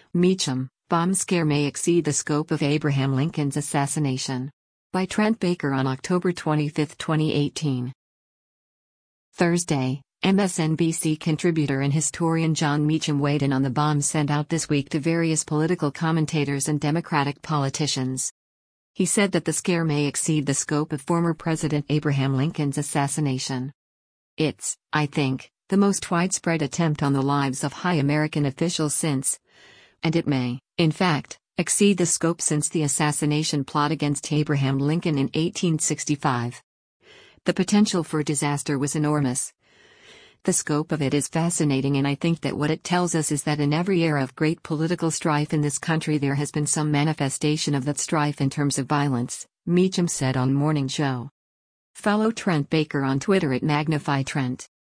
Meacham, bomb scare may exceed the scope of Abraham Lincoln's assassination. By Trent Baker on October 25, 2018. Thursday, MSNBC contributor and historian Jon Meacham weighed in on the bomb sent out this week to various political commentators and Democratic politicians. He said that the scare may exceed the scope of former President Abraham Lincoln's assassination. It's, I think, the most widespread attempt on the lives of high American officials since, and it may, in fact, exceed the scope since the assassination plot against Abraham Lincoln in 1865. The potential for disaster was enormous. The scope of it is fascinating, and I think that what it tells us is that in every era of great political strife in this country there has been some manifestation of that strife in terms of violence, Meacham said on Morning Joe. Follow Trent Baker on Twitter at MagnifyTrent.